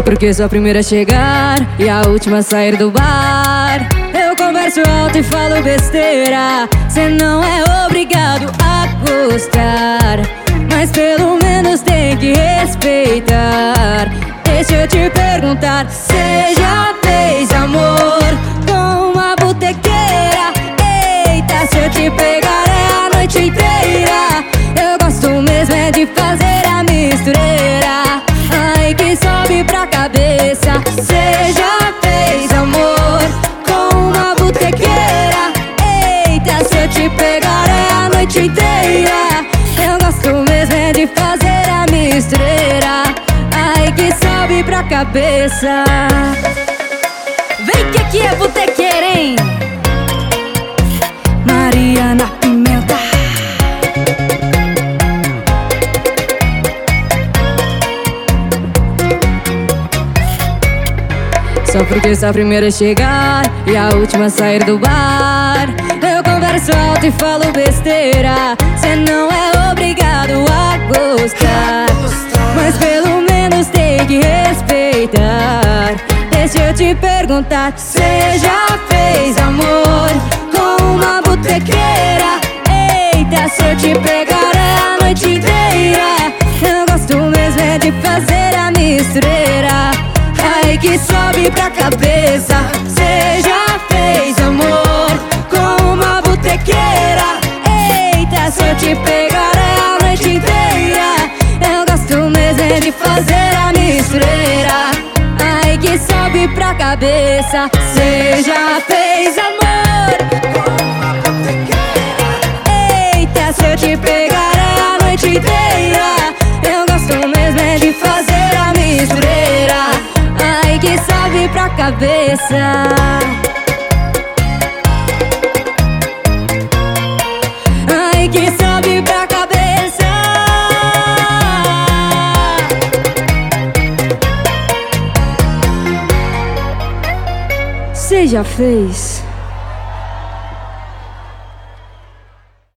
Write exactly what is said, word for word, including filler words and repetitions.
porque sou a primeira a chegar e a última a sair do bar. Eu converso alto e falo besteira, cê não é obrigado a gostar, mas pelo menos tem que respeitar. Deixa eu te perguntar, cê já fez amor com uma botequeira? Eita, se eu te pegar é a noite inteira. Eu gosto mesmo é de fazer a mistureira, ai que sobe pra cabeça. Cê já fez amor com uma botequeira? Eita, se eu te pegar é a noite inteira. Eu gosto mesmo é de fazer a mistureira, ai que sobe pra cabeça. Vem que aqui é botequeira, hein? Mariana Pimenta. Só porque sou a primeira a chegar e a última a sair do bar. Eu converso alto e falo besteira, cê não é obrigado a gostar, mas pelo menos tem que respeitar. Deixa eu te perguntar, cê já fez amor com uma botequeira? Eita, se eu te pegar é a noite inteira. Eu gosto mesmo é de fazer a mistureira, ai que sobe pra cabeça. Cê já fez amor com uma botequeira? Eita, se eu te pegar é a noite inteira. Eu gosto mesmo é de fazer a mistureira, ai que sobe pra cabeça. Cê já fez amor com uma botequeira? Eita, se eu te pegar é a noite inteira. Eu gosto mesmo é de fazer a mistureira, ai que sobe pra cabeça. Ai que sobe pra cabeça. Cê já fez?